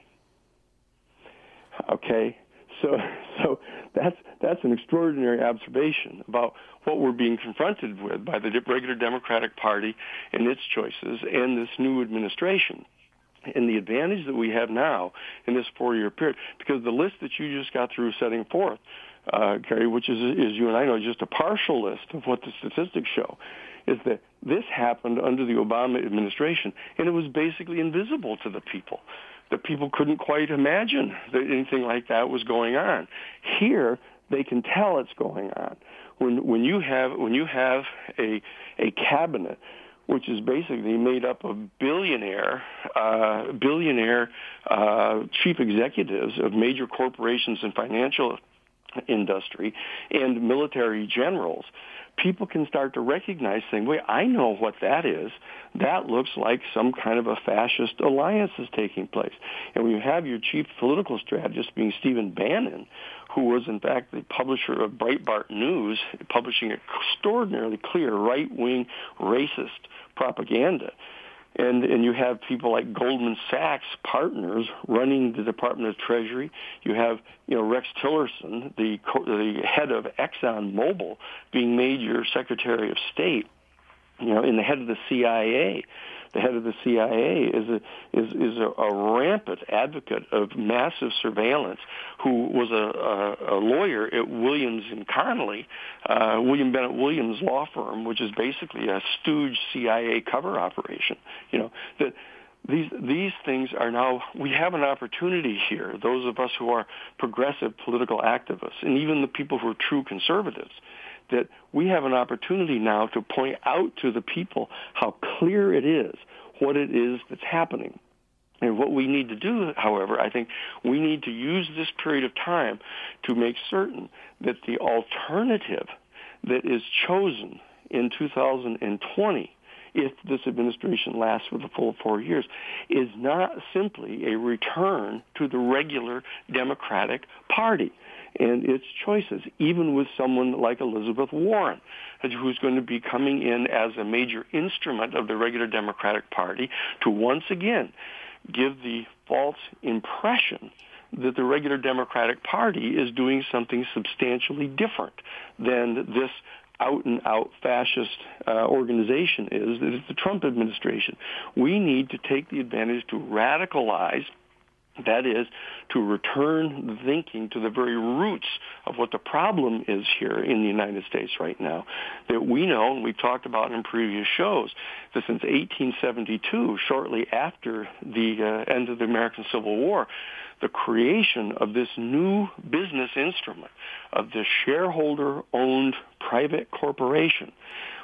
S5: Okay, so so that's that's an extraordinary observation about what we're being confronted with by the regular Democratic Party and its choices and this new administration. And the advantage that we have now in this four-year period, because the list that you just got through setting forth, uh, Gary, which is, is you and I know, just a partial list of what the statistics show, is that this happened under the Obama administration, and it was basically invisible to the people. The people couldn't quite imagine that anything like that was going on. Here, they can tell it's going on. When when you have when you have a a cabinet which is basically made up of billionaire uh, billionaire uh, chief executives of major corporations and financial industry and military generals, people can start to recognize, saying, wait, I know what that is. That looks like some kind of a fascist alliance is taking place. And when you have your chief political strategist being Stephen Bannon, who was, in fact, the publisher of Breitbart News, publishing extraordinarily clear right-wing racist propaganda, And and you have people like Goldman Sachs partners running the Department of Treasury. You have, you know, Rex Tillerson, the the head of ExxonMobil, being made your Secretary of State. You know, and the head of the C I A. The head of the C I A is a is is a, a rampant advocate of massive surveillance. Who was a, a, a lawyer at Williams and Connolly, uh, William Bennett Williams law firm, which is basically a stooge C I A cover operation. You know that these these things are now. We have an opportunity here. Those of us who are progressive political activists, and even the people who are true conservatives, that we have an opportunity now to point out to the people how clear it is what it is that's happening. And what we need to do, however, I think we need to use this period of time to make certain that the alternative that is chosen in two thousand twenty, if this administration lasts for the full four years, is not simply a return to the regular Democratic Party and its choices, even with someone like Elizabeth Warren, who's going to be coming in as a major instrument of the regular Democratic Party to once again give the false impression that the regular Democratic Party is doing something substantially different than this out-and-out fascist uh, organization is, that it's the Trump administration. We need to take the advantage to radicalize, that is, to return thinking to the very roots of what the problem is here in the United States right now, that we know, and we've talked about in previous shows, that since eighteen seventy-two, shortly after the uh, end of the American Civil War, the creation of this new business instrument of the shareholder-owned private corporation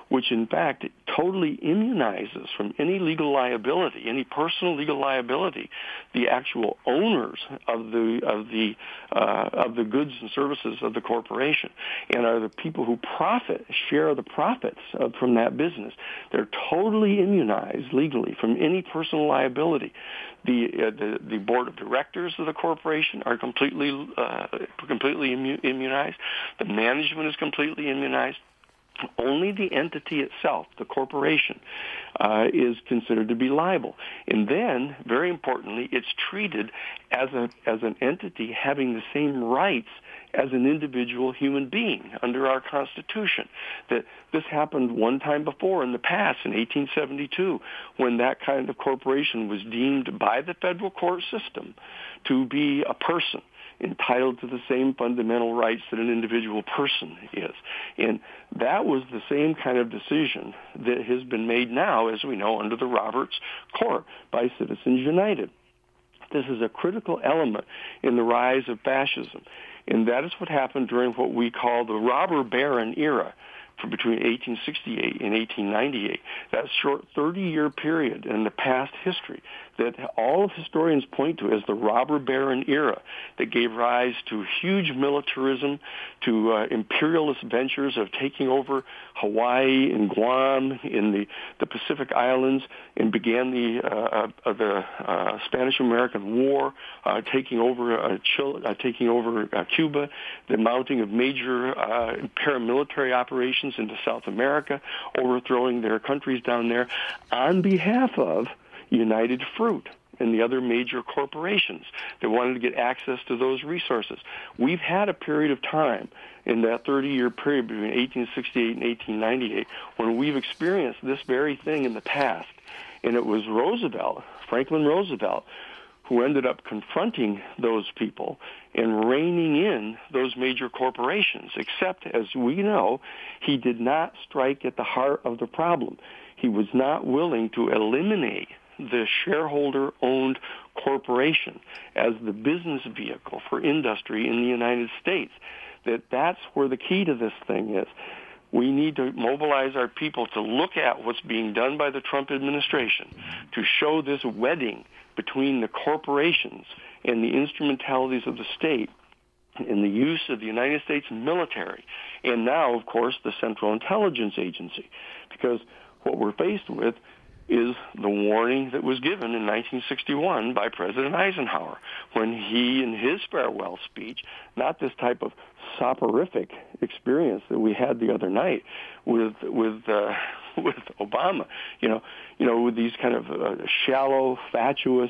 S5: which in fact totally immunizes from any legal liability, any personal legal liability, the actual owners of the of the uh, of the goods and services of the corporation, and are the people who profit, share the profits of, from that business. They're totally immunized legally from any personal liability. The, uh, the the board of directors of the corporation are completely uh, completely immu- immunized. The management is completely immunized. Only the entity itself, the corporation, uh, is considered to be liable. And then, very importantly, it's treated as a as an entity having the same rights as an individual human being under our Constitution. That this happened one time before in the past, in eighteen seventy-two, when that kind of corporation was deemed by the federal court system to be a person entitled to the same fundamental rights that an individual person is. And that was the same kind of decision that has been made now, as we know, under the Roberts Court by Citizens United. This is a critical element in the rise of fascism. And that is what happened during what we call the robber baron era, from between eighteen sixty-eight and eighteen ninety-eight, that short thirty-year period in the past history that all of historians point to as the robber baron era that gave rise to huge militarism, to uh, imperialist ventures of taking over Hawaii and Guam in the, the Pacific Islands, and began the uh, uh, the uh, Spanish-American War, uh, taking over uh, Chile, uh, taking over uh, Cuba, the mounting of major uh, paramilitary operations into South America, overthrowing their countries down there on behalf of United Fruit and the other major corporations that wanted to get access to those resources. We've had a period of time in that thirty-year period between eighteen sixty-eight and eighteen ninety-eight when we've experienced this very thing in the past. And it was Roosevelt, Franklin Roosevelt, who ended up confronting those people and reining in those major corporations, except, as we know, he did not strike at the heart of the problem. He was not willing to eliminate the shareholder-owned corporation as the business vehicle for industry in the United States. That that's where the key to this thing is. We need to mobilize our people to look at what's being done by the Trump administration to show this wedding between the corporations and the instrumentalities of the state in the use of the United States military, and now, of course, the Central Intelligence Agency. Because what we're faced with is the warning that was given in nineteen sixty-one by President Eisenhower when he, in his farewell speech, not this type of soporific experience that we had the other night with with uh, with Obama, you know, you know, with these kind of uh, shallow, fatuous,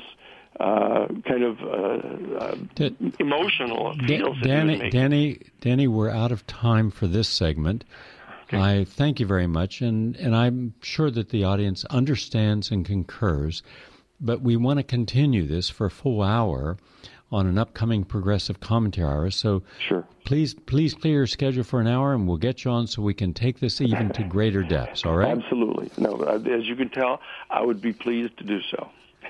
S5: uh, kind of uh, uh, D- emotional appeals.
S3: D- Danny, Danny, Danny, we're out of time for this segment. Okay. I thank you very much, and, and I'm sure that the audience understands and concurs, but we want to continue this for a full hour on an upcoming Progressive Commentary Hour. So
S5: sure. please
S3: please clear your schedule for an hour, and we'll get you on so we can take this even to greater depths, all right?
S5: Absolutely. No, as you can tell, I would be pleased to do so.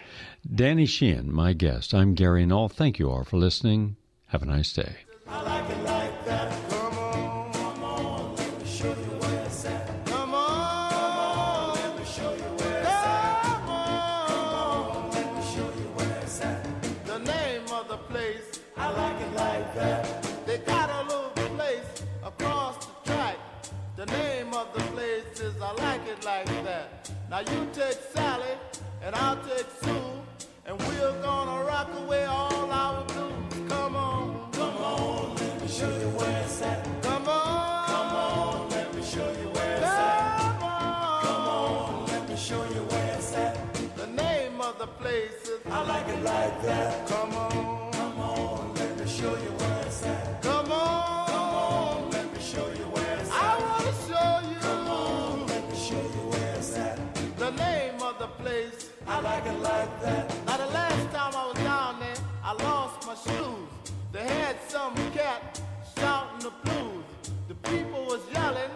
S3: Danny Sheehan, my guest. I'm Gary Null. Thank you all for listening. Have a nice day.
S4: I like it like that. Come on, come on, let me show you where it's at. Come on, come on, let me show you where it's at. Come on, come on, let me show you where it's at. The name of the place, I like it like that. They got a little place across the track. The name of the place is I like it like that. Now you take Sally and I'll take Sue, and we're gonna rock away all our blues. Come on, come on, let me show you where it's at. Come on, come on, let me show you where it's at. Come on, come on, let me show you where it's at. The name of the place is I like it like that. Come on, come on, let me show you where it's at. Come on, come on, let me show you where it's at. I wanna show you. Come on, let me show you where it's at. The name of the place, I like it like that. Now the last time I was down there, I lost my shoes. They had some cat shouting the blues. The people was yelling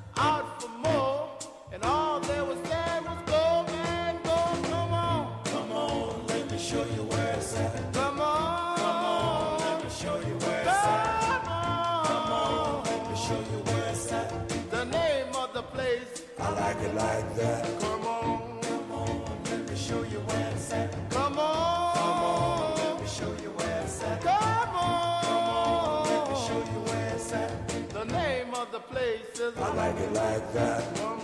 S4: out for more, and all they was saying was go, man, go. Come on, come on, let me show you where it's at. Come on, come on, let me show you where it's at. Come on, come on, let me show you where it's at. The name of the place I like it like that. Come on, come on, let me show you where it's at. Come on, come on, let me show you where it's at. Come on, come on, let me show you where it's at. The name of the place is I like it like that. Come